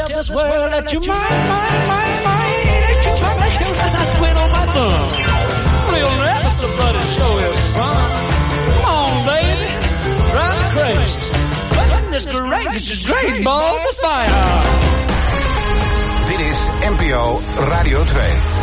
tell this world that you mine. That you try to kill that twin on my thumb. Real never somebody show his fun. Come on, baby, drive me crazy. Goodness gracious, great balls of fire. Dit is NPO Radio 2.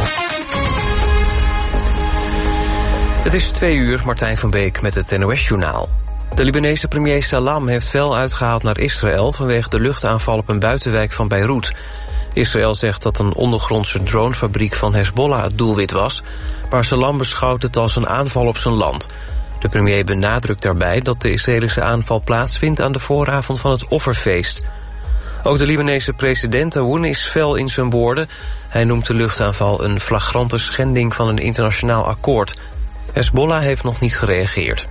Het is 2 uur, Martijn van Beek met het NOS-journaal. De Libanese premier Salam heeft fel uitgehaald naar Israël vanwege de luchtaanval op een buitenwijk van Beirut. Israël zegt dat een ondergrondse dronefabriek van Hezbollah het doelwit was, maar Salam beschouwt het als een aanval op zijn land. De premier benadrukt daarbij dat de Israëlische aanval plaatsvindt aan de vooravond van het offerfeest. Ook de Libanese president Aoun is fel in zijn woorden. Hij noemt de luchtaanval een flagrante schending van een internationaal akkoord. Hezbollah heeft nog niet gereageerd.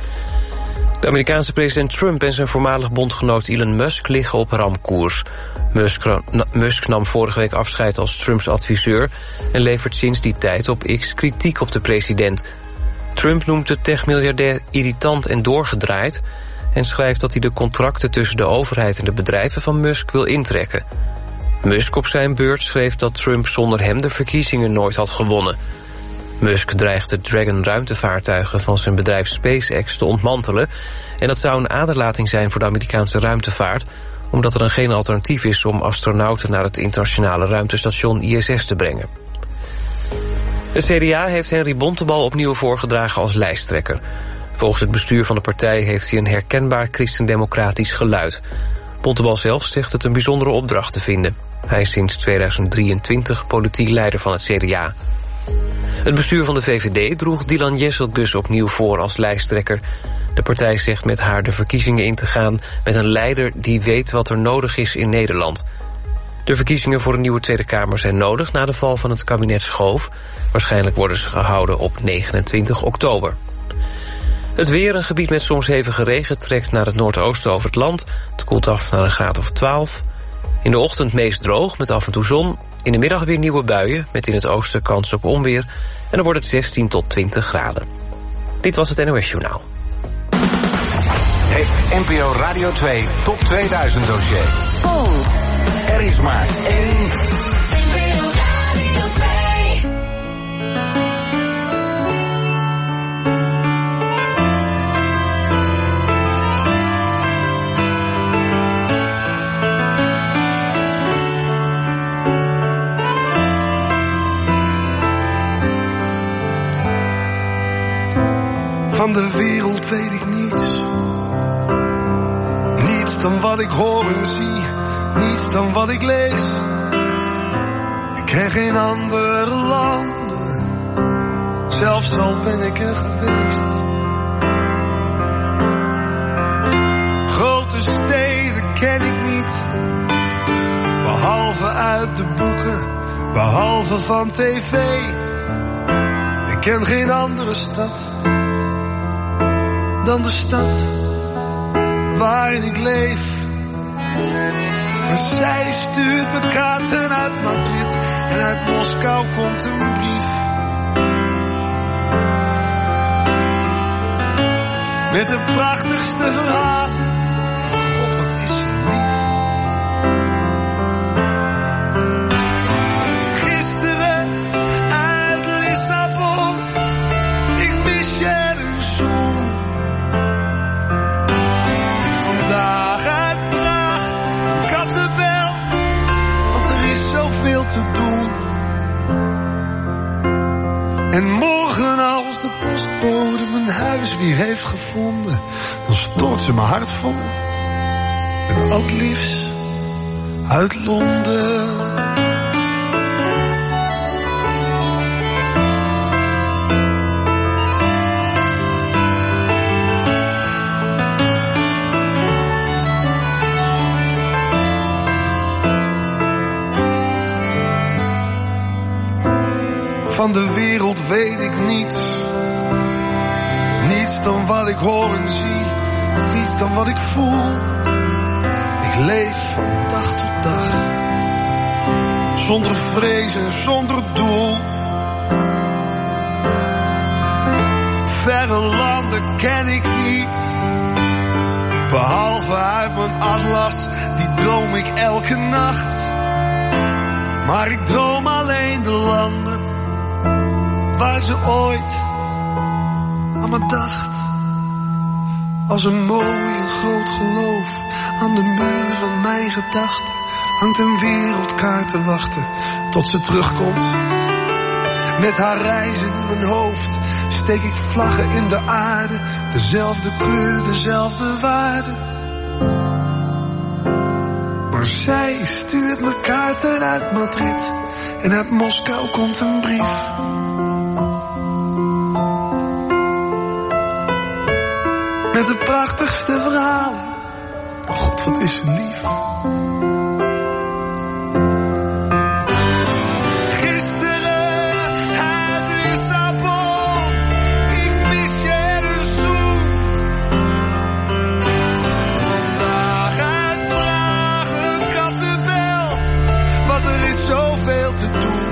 De Amerikaanse president Trump en zijn voormalig bondgenoot Elon Musk liggen op ramkoers. Musk nam vorige week afscheid als Trumps adviseur en levert sinds die tijd op X kritiek op de president. Trump noemt de techmiljardair irritant en doorgedraaid en schrijft dat hij de contracten tussen de overheid en de bedrijven van Musk wil intrekken. Musk op zijn beurt schreef dat Trump zonder hem de verkiezingen nooit had gewonnen. Musk dreigt de Dragon-ruimtevaartuigen van zijn bedrijf SpaceX te ontmantelen en dat zou een aderlating zijn voor de Amerikaanse ruimtevaart, omdat er geen alternatief is om astronauten naar het internationale ruimtestation ISS te brengen. Het CDA heeft Henry Bontebal opnieuw voorgedragen als lijsttrekker. Volgens het bestuur van de partij heeft hij een herkenbaar christendemocratisch geluid. Bontebal zelf zegt het een bijzondere opdracht te vinden. Hij is sinds 2023 politiek leider van het CDA. Het bestuur van de VVD droeg Dylan Jesselgus opnieuw voor als lijsttrekker. De partij zegt met haar de verkiezingen in te gaan met een leider die weet wat er nodig is in Nederland. De verkiezingen voor een nieuwe Tweede Kamer zijn nodig na de val van het kabinet Schoof. Waarschijnlijk worden ze gehouden op 29 oktober. Het weer, een gebied met soms hevige regen, trekt naar het noordoosten over het land. Het koelt af naar een graad of 12. In de ochtend meest droog met af en toe zon. In de middag weer nieuwe buien, met in het oosten kans op onweer. En dan wordt het 16 tot 20 graden. Dit was het NOS Journaal. Het NPO Radio 2 Top 2000 dossier. Gold. Er is maar één. NPO Radio 2. Van de wereld weet ik niets. Niets dan wat ik hoor en zie. Niets dan wat ik lees. Ik ken geen andere landen. Zelfs al ben ik er geweest. Grote steden ken ik niet. Behalve uit de boeken. Behalve van tv. Ik ken geen andere stad dan de stad waarin ik leef. Maar zij stuurt me kaarten uit Madrid en uit Moskou komt een brief. Met de prachtigste verhalen. God, wat is ze lief. Gisteren uit Lissabon, ik mis je de zon. Vandaag uit Praag, Kattenbel, want er is zoveel te doen. En morgen als de postbode mijn huis weer heeft gevonden, dan stort ze mijn hart vol met al het liefst uit Londen. Van de wereld weet ik niets. Niets dan wat ik hoor en zie. Niets dan wat ik voel. Ik leef van dag tot dag. Zonder vrees en zonder doel. Verre landen ken ik niet. Behalve uit mijn atlas, die droom ik elke nacht. nacht. Maar ik droom alleen de landen waar ze ooit aan me dacht. Als een mooi en groot geloof aan de muur van mijn gedachten hangt een wereldkaart te wachten tot ze terugkomt. Met haar reizen in mijn hoofd steek ik vlaggen in de aarde. Dezelfde kleur, dezelfde waarde. Maar zij stuurt me kaarten uit Madrid en uit Moskou komt een brief. Met de prachtigste verhalen. God, wat is ze lief. Gisteren uit Lissabon, ik mis je de zoen. Vandaag uit Praag een kattenbel, want er is zoveel te doen.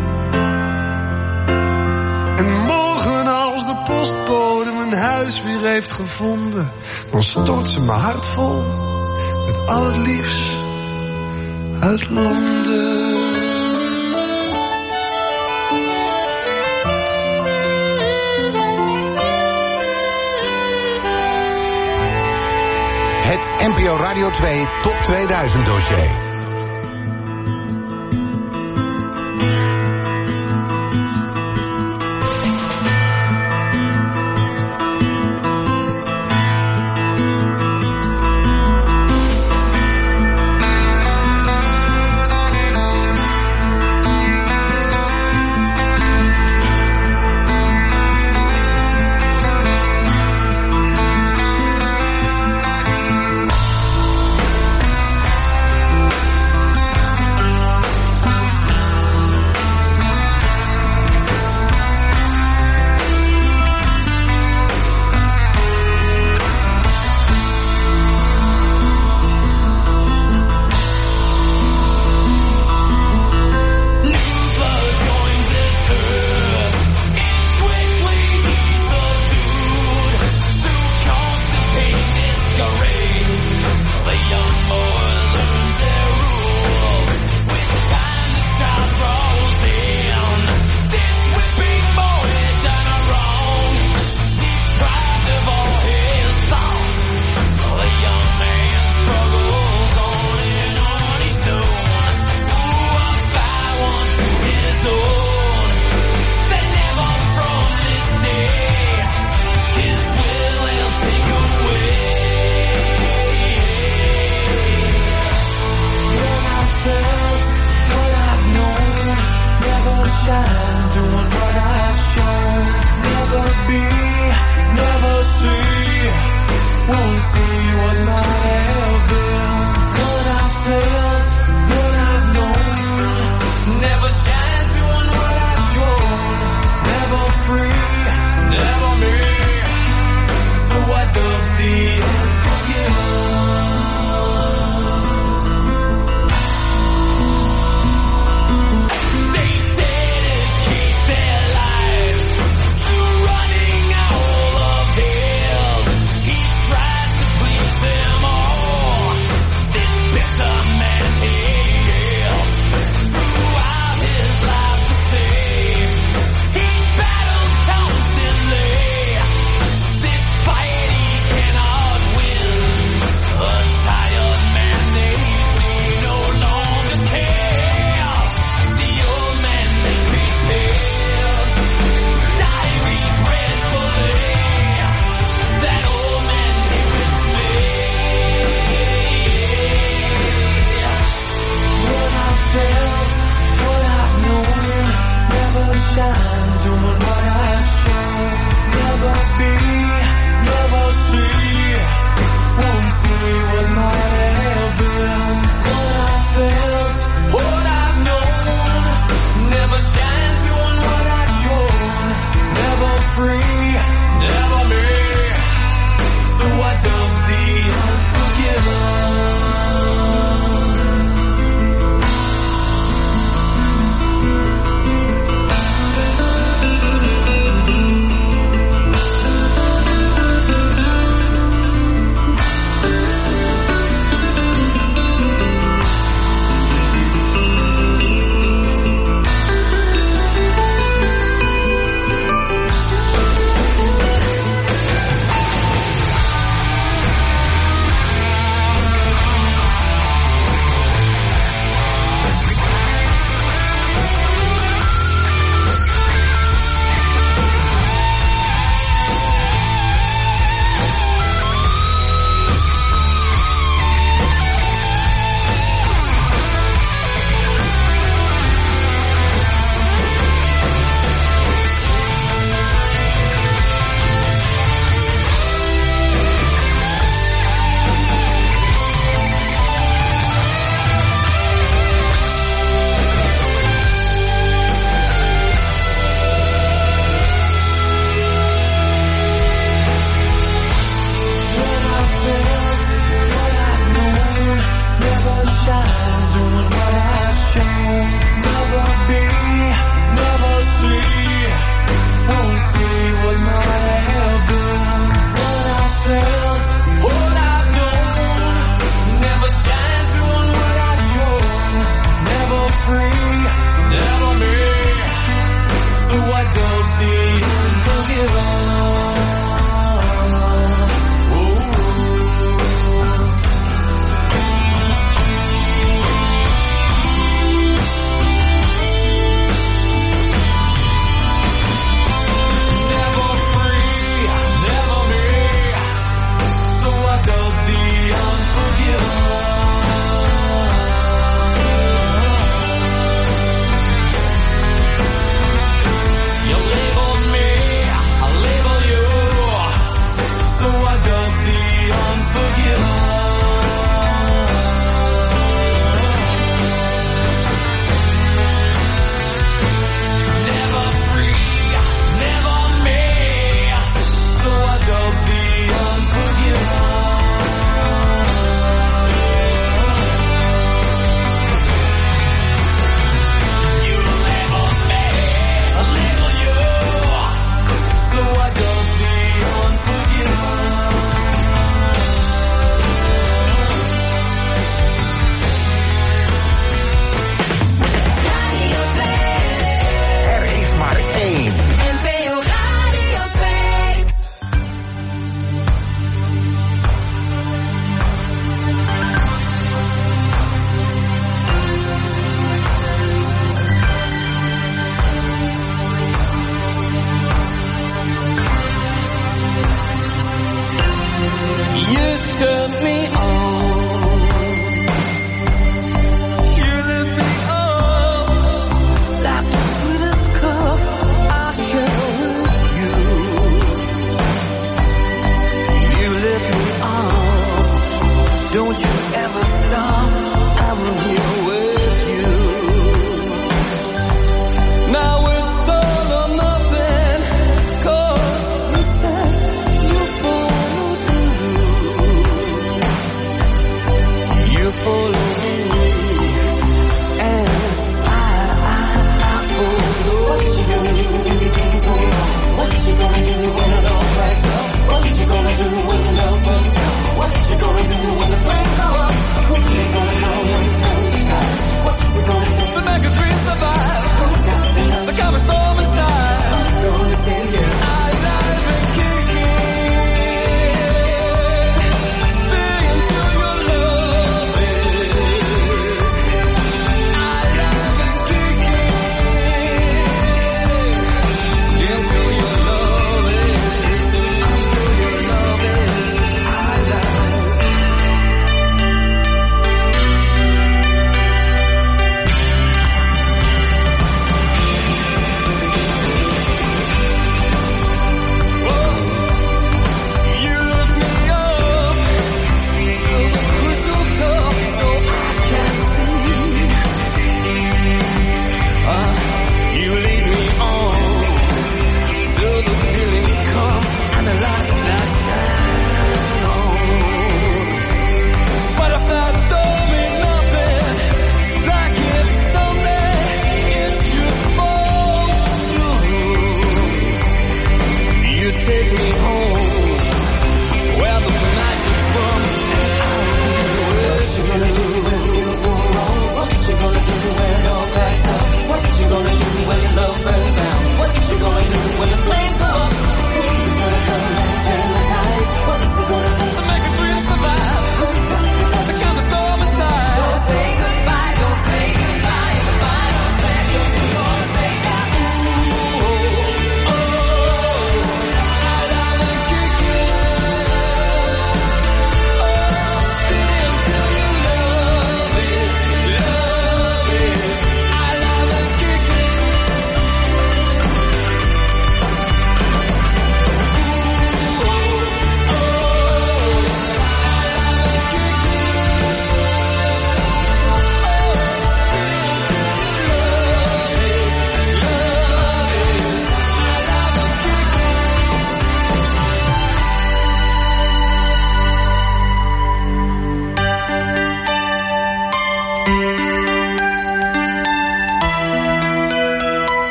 En morgen als de postbode mijn huis weer heeft gevonden, dan stort ze mijn hart vol met al het liefst uit Londen. Het NPO Radio 2 Top 2000 dossier.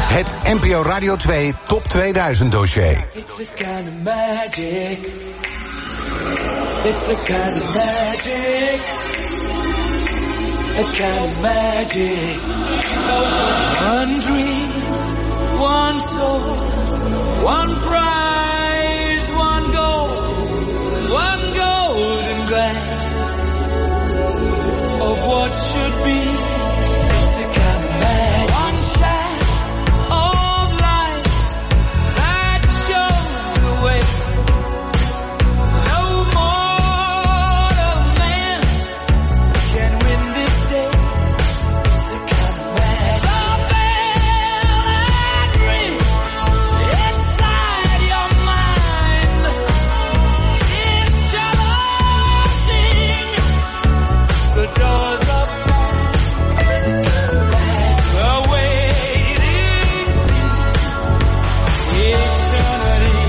Het NPO Radio 2 Top 2000 dossier. It's a kind of magic. It's a kind of magic. A kind of magic. One dream, one soul, one prize, one golden glance of what should be. It's a kind of magic. One shaft of light that shows the way. No mortal man can win this day. It's a kind of magic. The bell that rings inside your mind is challenging the doors of time. It's a kind of magic. The waiting seems eternity.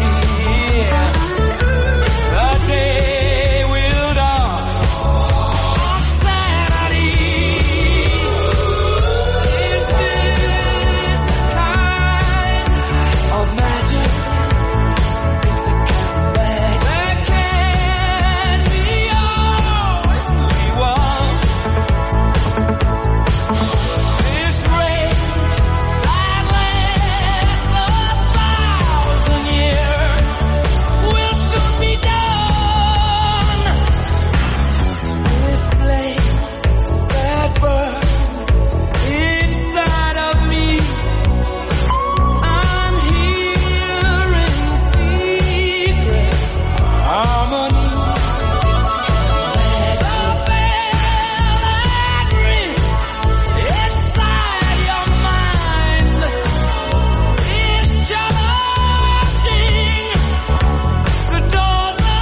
The day will dawn on sanity. Is this the kind of magic? It's a kind of magic. There can be only one. This rage that lasts 1,000 years will soon be done. This flame that burns inside of me, I'm hearing secret harmony. The bell that rings inside your mind is challenging the doors of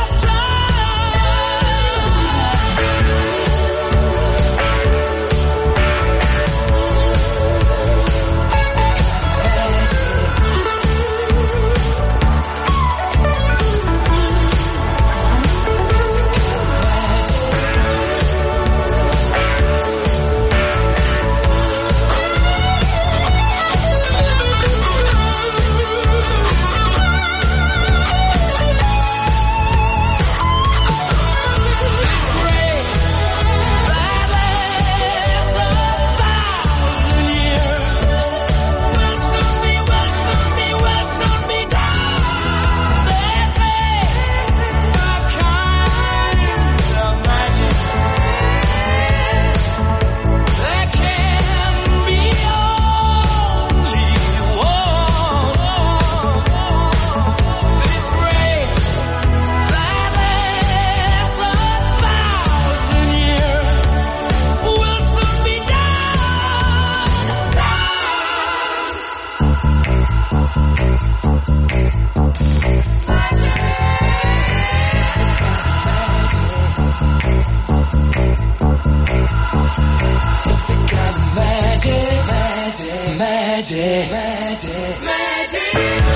It's a kind of magic, magic, magic, magic,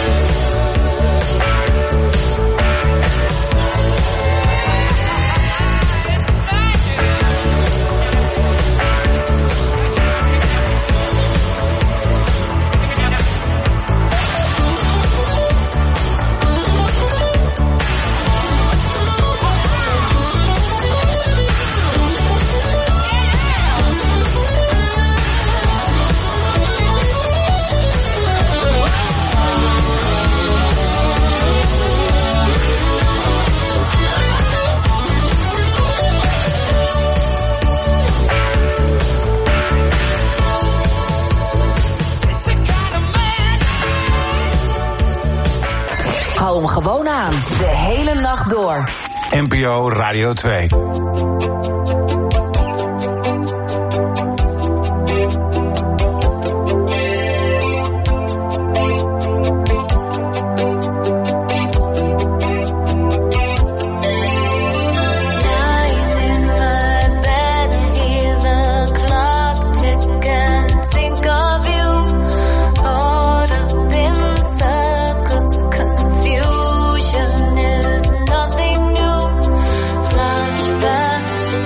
Hou hem gewoon aan, de hele nacht door. NPO Radio 2. Flashback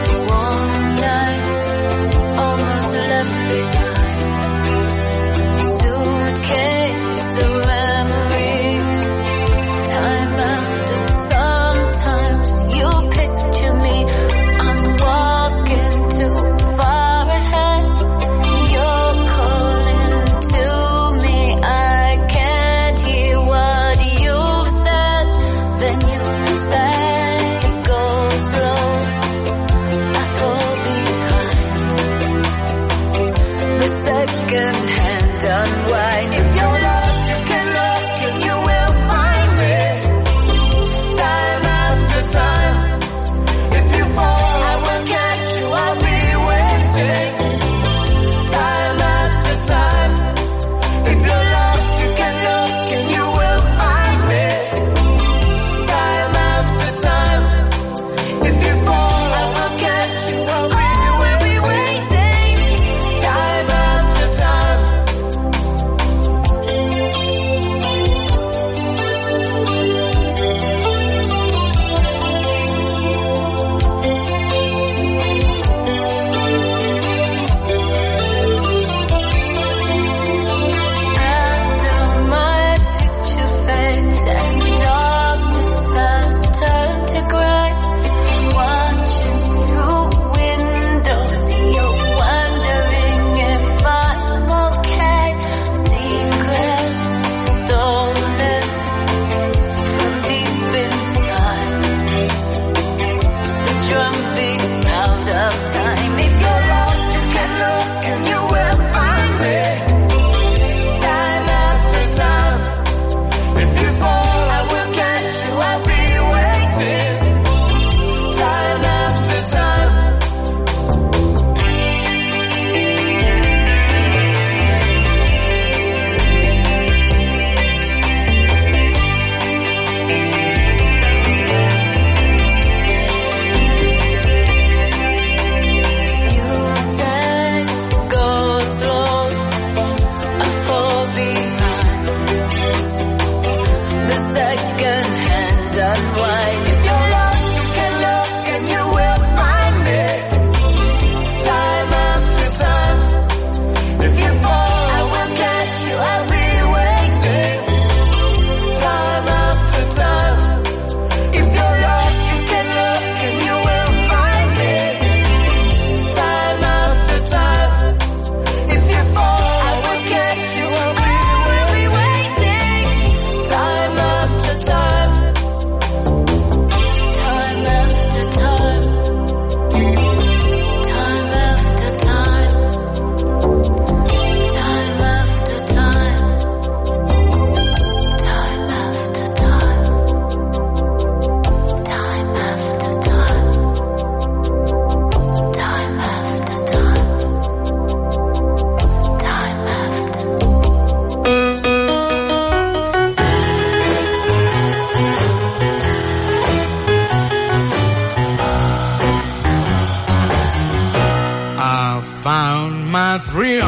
found my thrill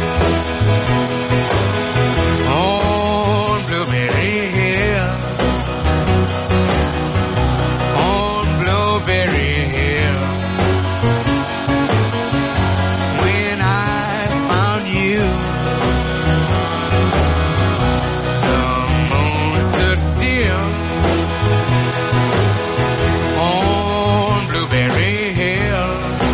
on Blueberry Hill, on Blueberry Hill. When I found you, the moon stood still on Blueberry Hill.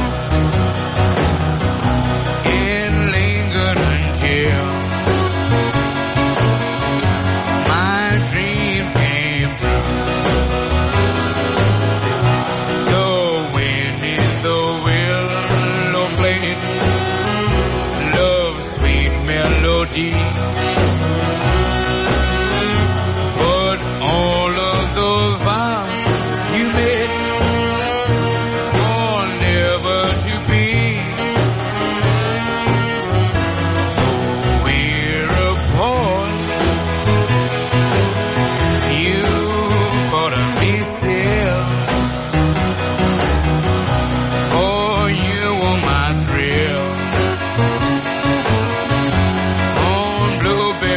But all of those vows you made are never to be. So we're apart. You ought to be still. For you are my thrill. On Blueberry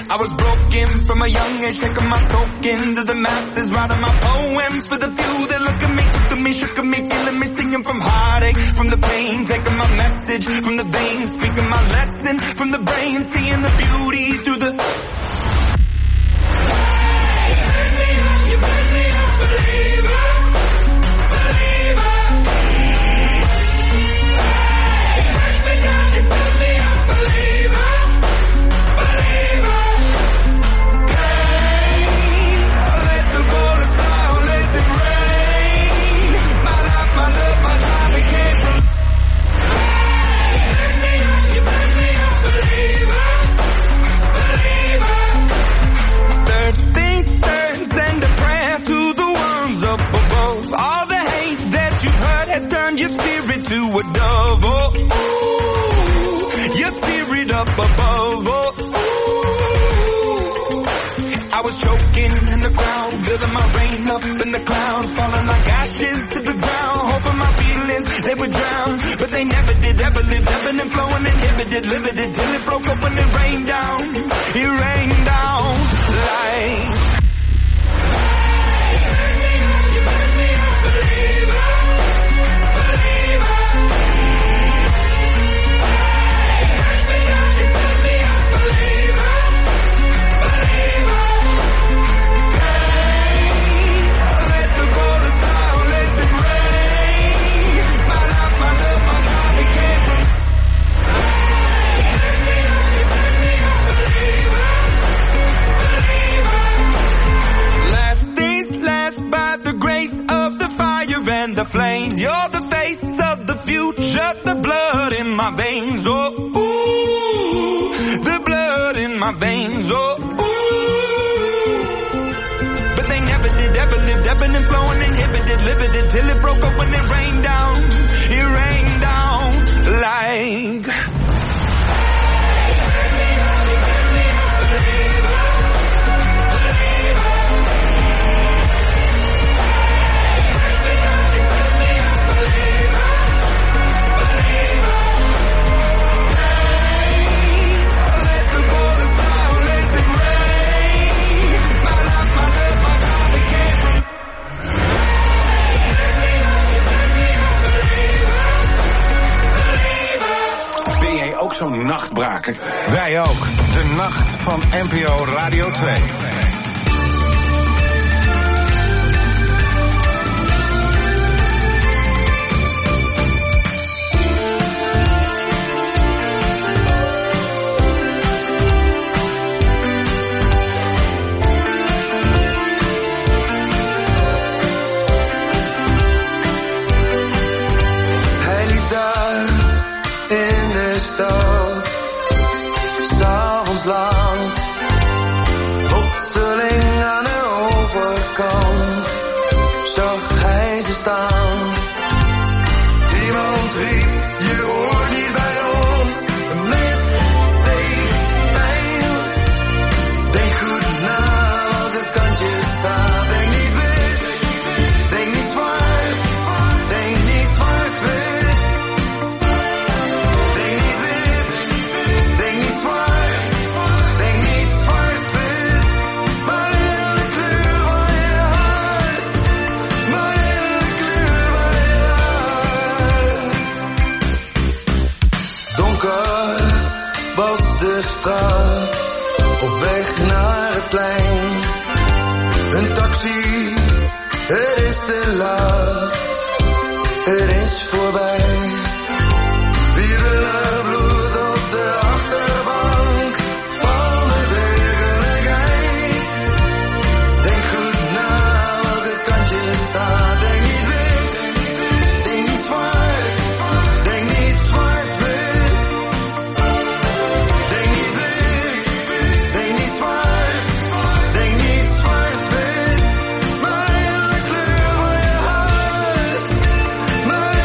I was broken from a young age, taking my soak into the masses, writing my poems for the few that look at me, took me, shook at me, feeling me, singing from heartache, from the pain, taking my message from the veins, speaking my lesson from the brain, seeing the beauty through the... You make me a believer, believer. You make me a believer, believer. Let the bullets fly, let them rain. My life, my love, my time became from. You make me a believer, believer. Third things third, send a prayer to the ones up above. All the hate that you've heard has turned your spirit to a dove. Oh, ooh, your spirit up above. Oh, ooh. I was choking in the crowd, building my rain up in the cloud, falling like ashes to the ground, hoping my feelings they would drown, but they never did. Ever lived, ebbing and flowing, inhibited, limited, till it broke up when it rained down. It rained down like. You make me a believer, believer. You make me a believer, believer. Let the bullets fly, let them rain. My life, my love, my time became from. You make me a believer, believer. Last things last, by the grace of the fire and the flames. You're the face of the future, the blood in my veins. Oh, ooh, the blood in my veins. Oh, ooh. But they never did, ever lived, ebbing and flowing, inhibited, limited, till it broke up when it rained down. It rained down like. Let the bullets fly, let them rain. My life, my love, my time became from. Ben jij ook zo'n nachtbraker? Wij ook. De nacht van NPO Radio 2. Hij liep daar in de stad, 's avonds laat, plotseling aan de overkant, zag hij ze staan. Iemand riep, je hoort niet bij ons, een mist steekt pijn. Denk goed na welke kant je staat, denk niet wit, denk niet zwart, denk niet zwart-wit. Denk niet wit, denk niet zwart, denk niet zwart-wit. Maar in de kleur van je hart, maar in de kleur van je hart. Donker was de straat, op weg naar het plein. Een taxi, het is te laat, het is voorbij. Wiebelig bloed op de achterbank van de burgerlijkheid. Denk goed na welke kant je staat. Denk niet wit, denk niet zwart, denk niet zwart-wit. Denk niet wit, denk niet zwart, denk niet zwart-wit. Maar in de kleur van je hart, maar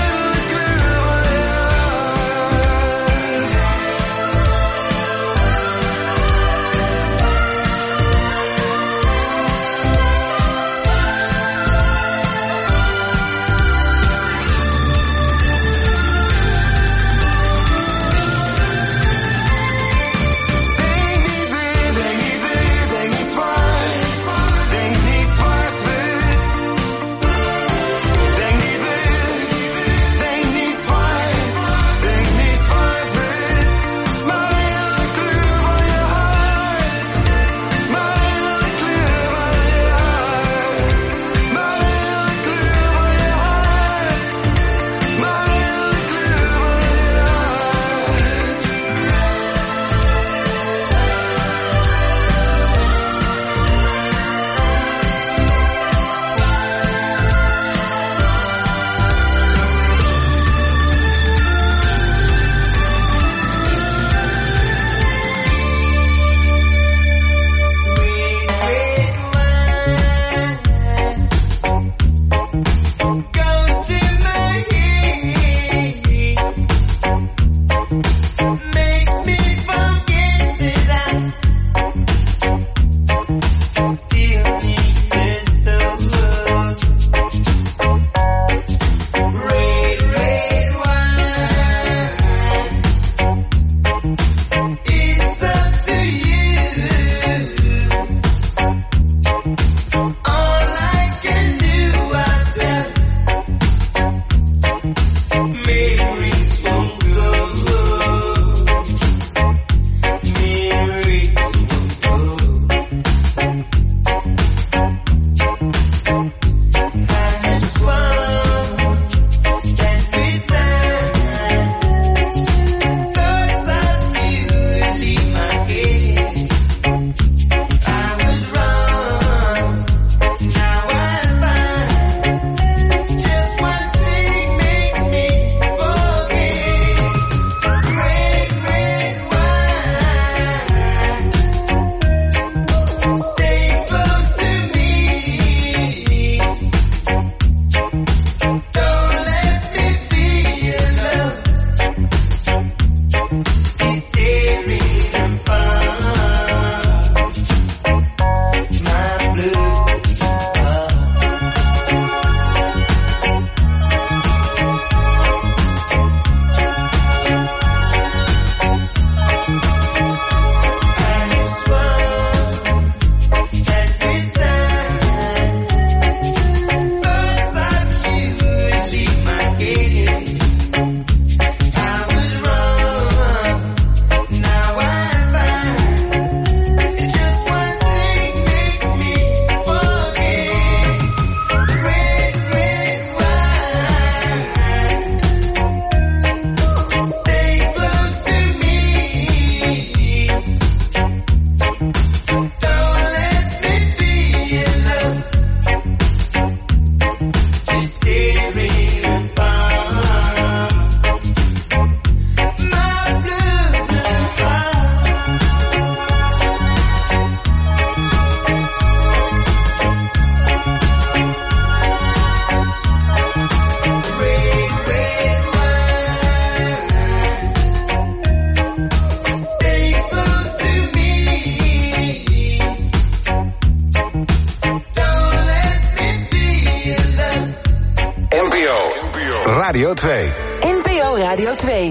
Radio 2. NPO Radio 2.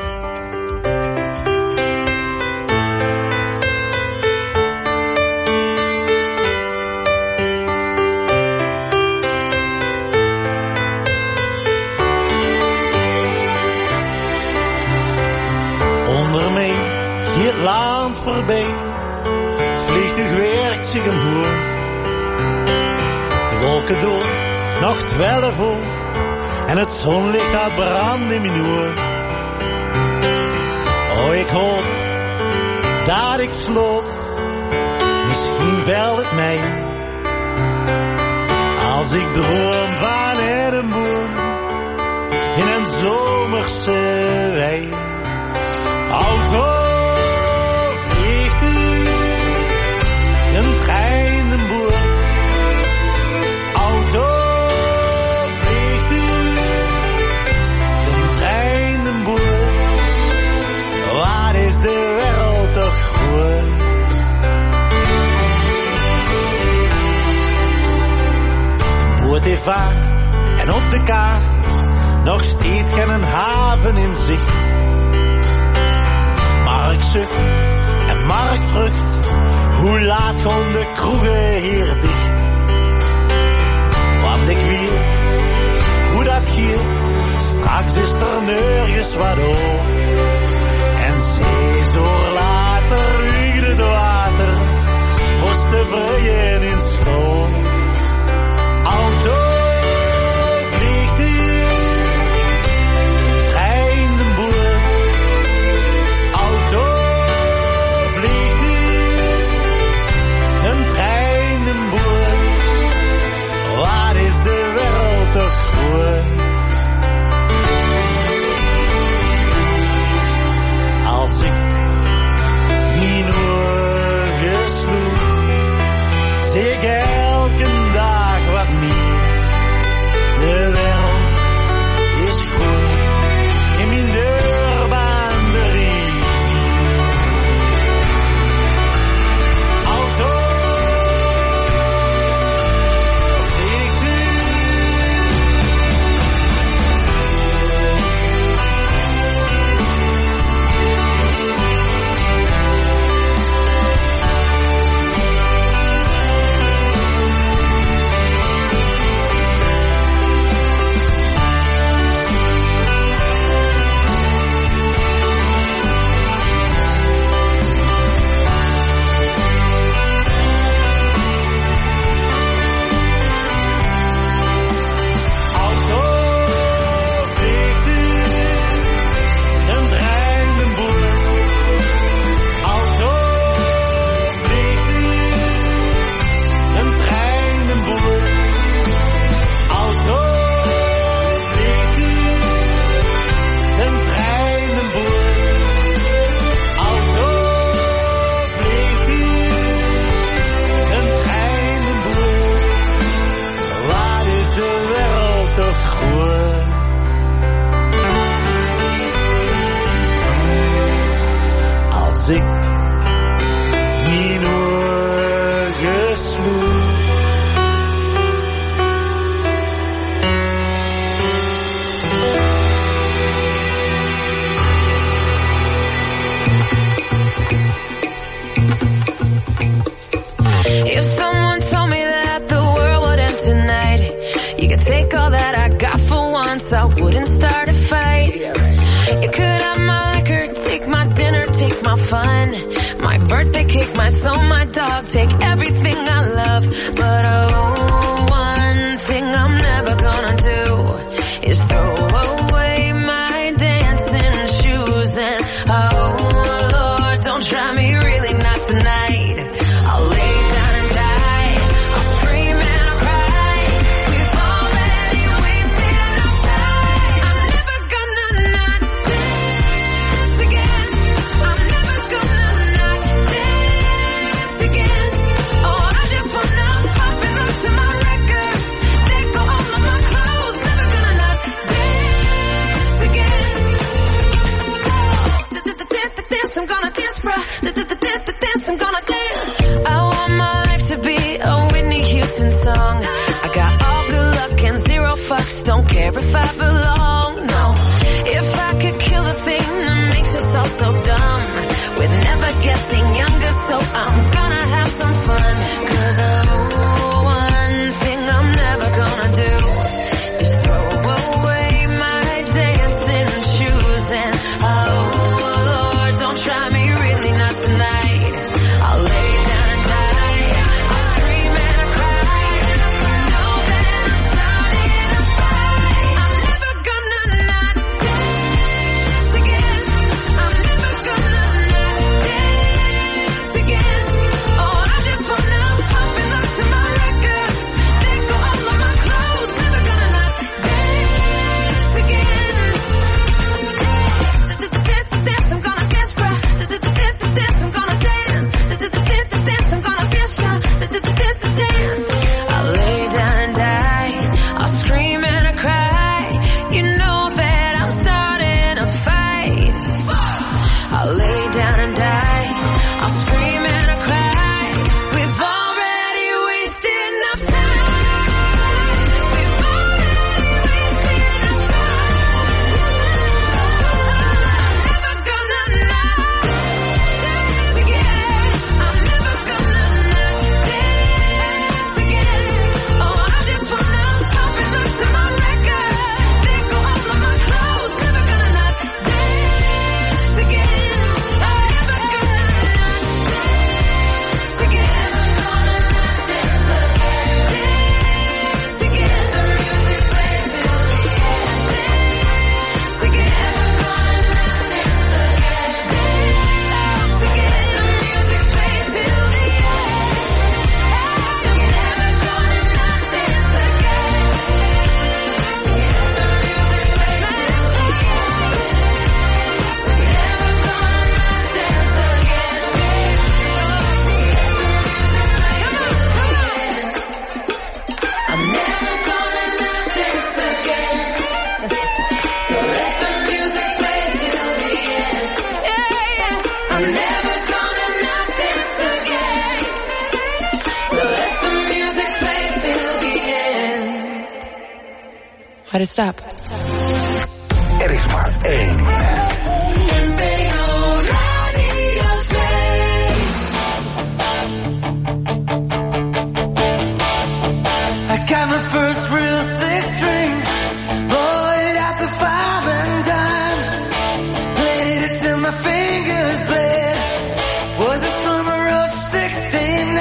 Onder mij gaat land voorbij, vliegtuig werkt zich omhoog. De wolken door, nog 12 uur, en het zonlicht gaat branden in mijn oor. Oh, ik hoop dat ik sloop, misschien wel het mij. Als ik droom van een boom in een zomerse wei. Auto, vliegtuig, een trein, een boot. Auto, vliegtuig, een trein, een boot. Waar is de wereld toch groot? De boot heeft vaart en op de kaart nog steeds geen haven in zicht. Marktzucht en marktvrucht, hoe laat gaan de kroegen hier dicht? Want ik weet hoe dat gaat, straks is er nergens wat op. En 6 uur later ruikt het water, was de vrijen in schoon. Auto, vliegtuig, een trein, een boot. Auto, vliegtuig, een trein, een boot. Waar is de wereld toch groot? Als ik niet ogen sloeg, zie ik elke dag wat meer. De wereld is groot in mijn deurbanderie. Auto, vliegtuig. If someone told me that the world would end tonight, you could take all that I got for once, I wouldn't start a fight. You could have my liquor, take my dinner, take my fun, my birthday cake, my soul, my dog, take everything I love. But oh, one thing I'm never gonna do is throw away my dancing shoes. And oh Lord, don't try me, really not tonight. I'll lay down and die, I'll scream and I'll cry. We've already wasted enough time. I'm never gonna not dance again. I'm never gonna not dance again. Oh, I just wanna pop it. Why'd it stop? Er is maar één. I got my first real six string, bought it at the 5 and dime, played it till my fingers bled, was the summer of 69,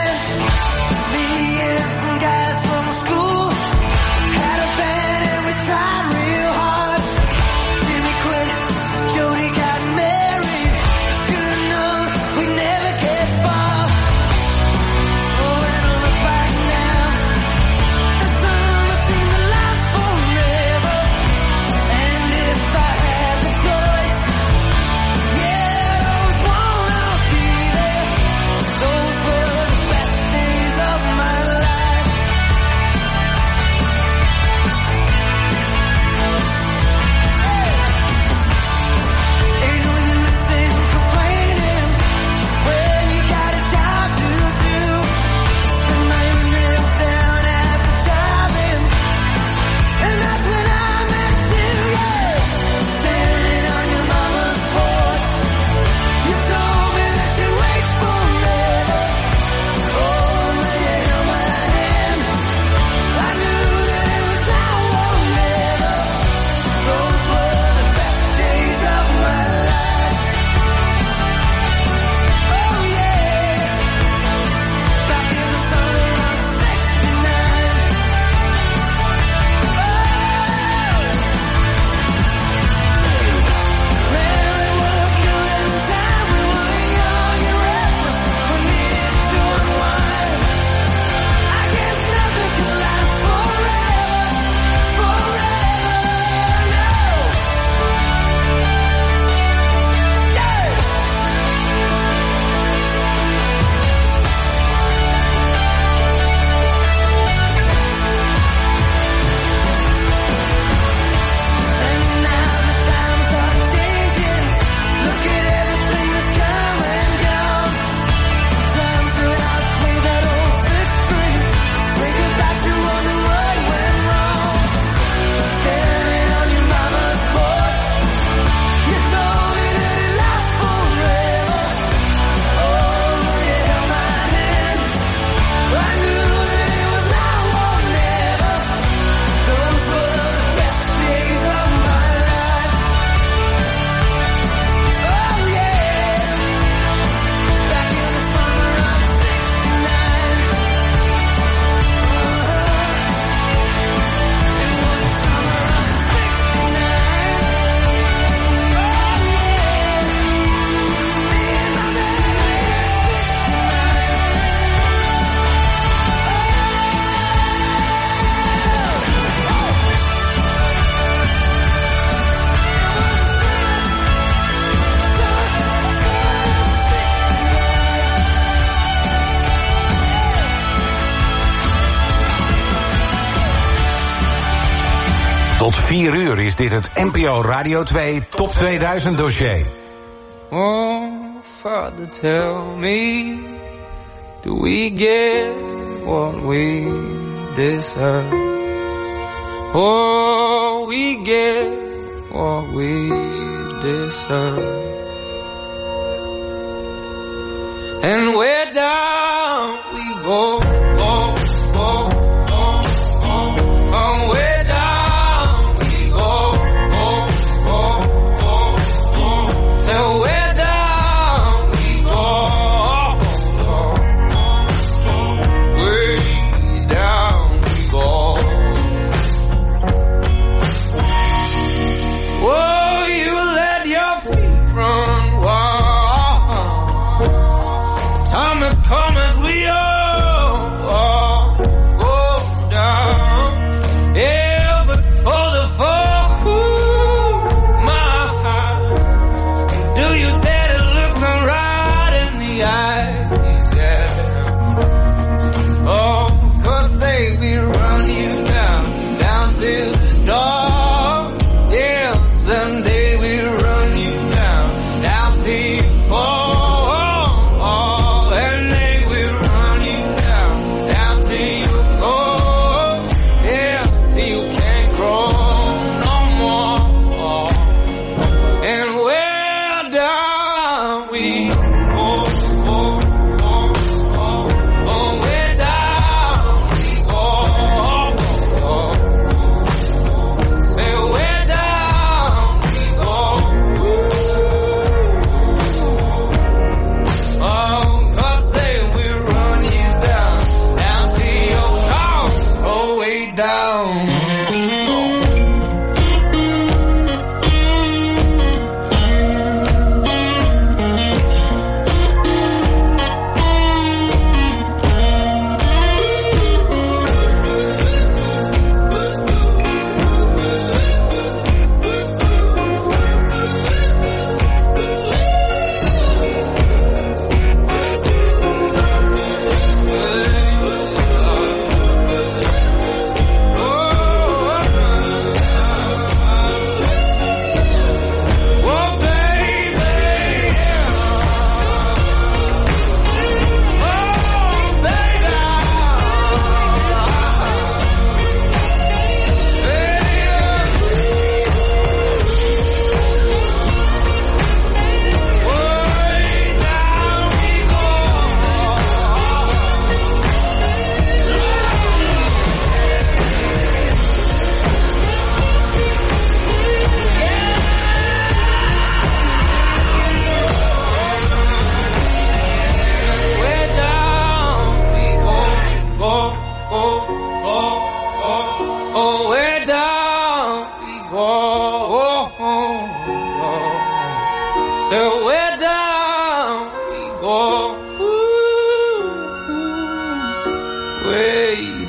me and some guys from school, had a band and we tried real hard, Jimmy quit, Jody got married, should've known we'd never get far, oh when I look back now, the summer seemed to last forever, and if I had the choice, yeah, those won't all be there, those were the best days of my life. Ain't no use in complaining when you got a job to do. And my nails down at the drive-in, and that's when I met you, yeah. Standing on your mama's porch, you told me that you'd wait forever. Oh, when you held my hand, I knew that it was now or never. Those were the best days of my life. Oh yeah, back in the summer of 69. Man, we were killing time, we were young and restless, we needed to unwind. I guess nothing can last forever, no. Yeah. And now the times are changing. Look at everything that's come and gone. Sometimes when I play that old six string, thinking back to wonder what went wrong. Standing on your mama's porch, you told me that it lasts forever. Oh, when you held my hand, I knew that it was now or never. Those were the best days of my life. Oh yeah, back in the summer of 69. It was the summer of 69. Me and my Tot 4 uur is dit het NPO Radio 2 Top 2000 dossier. Oh, Father, tell me, do we get what we deserve? Oh, we get what we deserve. And where down we go, go, go, go, go. Oh, where down we go, go, go, go, go. So where down we go, go, go, go. Way down we go. Oh, you let your feet run wild. Thomas come as we all go down. Yeah, but for the folk who my heart, do you dare to look them right in the eyes? Yeah. Oh, 'cause they will run you down, down to the door. Yeah, someday we'll run you down, down till you fall. And they will run you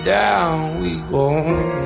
down we go.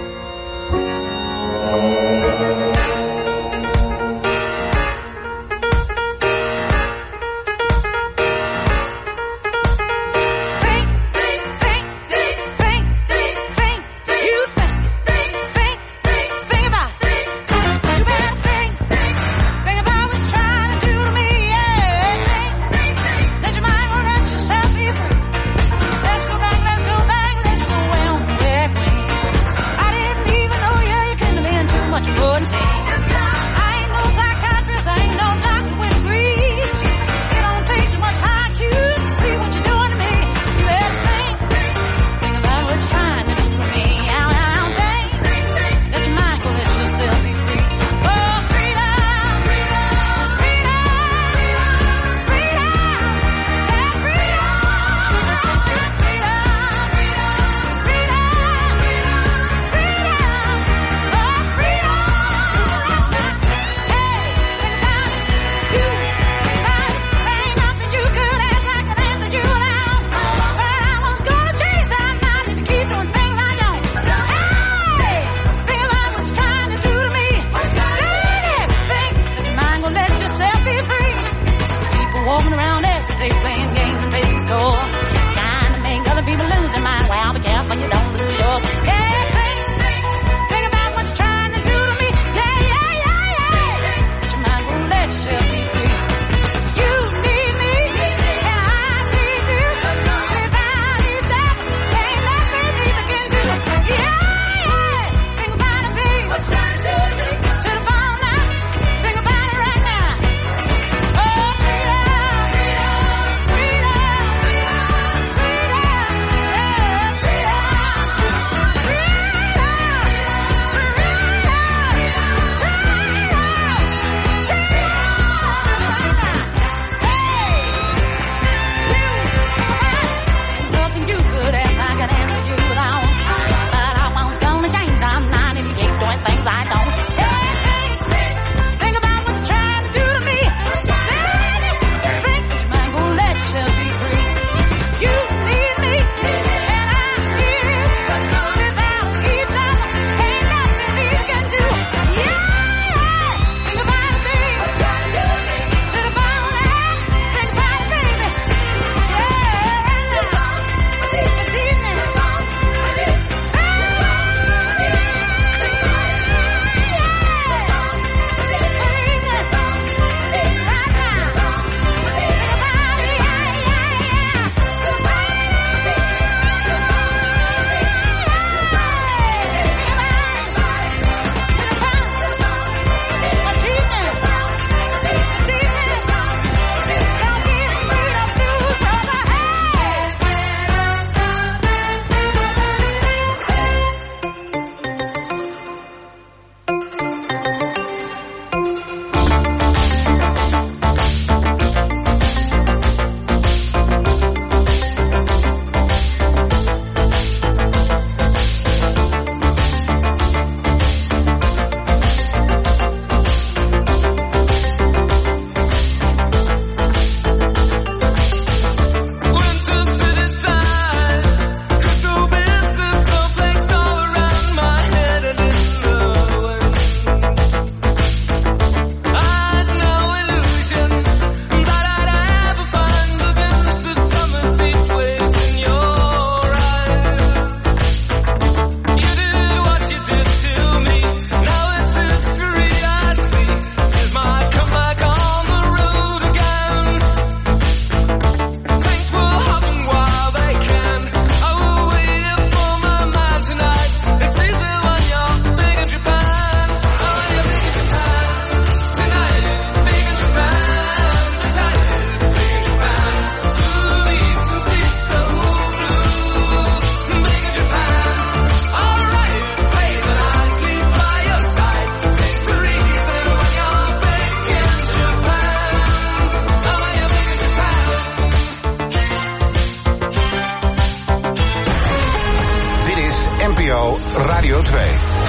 Radio 2.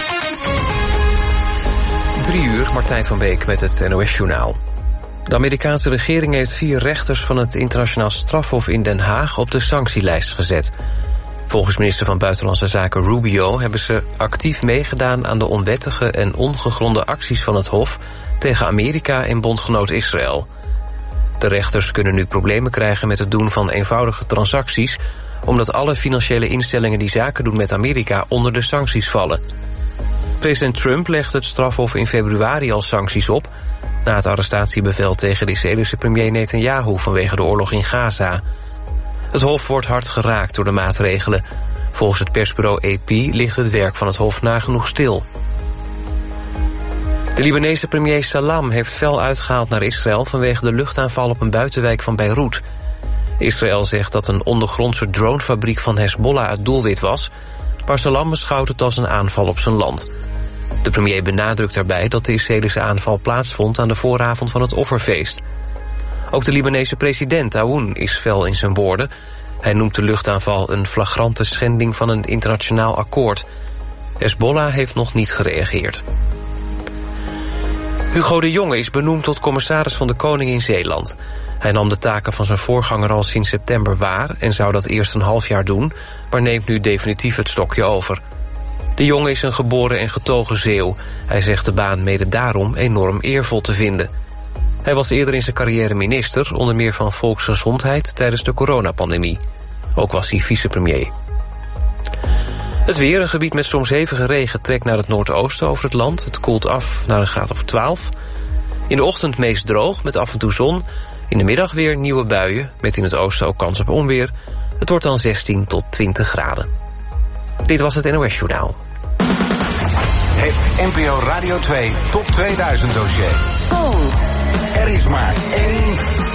3 uur, Martijn van Beek met het NOS-journaal. De Amerikaanse regering heeft 4 rechters van het internationaal strafhof in Den Haag op de sanctielijst gezet. Volgens minister van Buitenlandse Zaken Rubio hebben ze actief meegedaan aan de onwettige en ongegronde acties van het Hof tegen Amerika en bondgenoot Israël. De rechters kunnen nu problemen krijgen met het doen van eenvoudige transacties, omdat alle financiële instellingen die zaken doen met Amerika onder de sancties vallen. President Trump legde het strafhof in februari al sancties op, na het arrestatiebevel tegen de Israëlische premier Netanyahu vanwege de oorlog in Gaza. Het Hof wordt hard geraakt door de maatregelen. Volgens het persbureau AP ligt het werk van het Hof nagenoeg stil. De Libanese premier Salam heeft fel uitgehaald naar Israël vanwege de luchtaanval op een buitenwijk van Beirut. Israël zegt dat een ondergrondse dronefabriek van Hezbollah het doelwit was, maar Salam beschouwt het als een aanval op zijn land. De premier benadrukt daarbij dat de Israëlische aanval plaatsvond aan de vooravond van het offerfeest. Ook de Libanese president Aoun is fel in zijn woorden. Hij noemt de luchtaanval een flagrante schending van een internationaal akkoord. Hezbollah heeft nog niet gereageerd. Hugo de Jonge is benoemd tot commissaris van de Koning in Zeeland. Hij nam de taken van zijn voorganger al sinds september waar en zou dat eerst een half jaar doen, maar neemt nu definitief het stokje over. De Jonge is een geboren en getogen Zeeuw. Hij zegt de baan mede daarom enorm eervol te vinden. Hij was eerder in zijn carrière minister, onder meer van volksgezondheid tijdens de coronapandemie. Ook was hij vicepremier. Het weer, een gebied met soms hevige regen, trekt naar het noordoosten over het land. Het koelt af naar een graad of 12. In de ochtend meest droog, met af en toe zon. In de middag weer nieuwe buien, met in het oosten ook kans op onweer. Het wordt dan 16 tot 20 graden. Dit was het NOS Journaal. Het NPO Radio 2 Top 2000 dossier. Komt. Er is maar één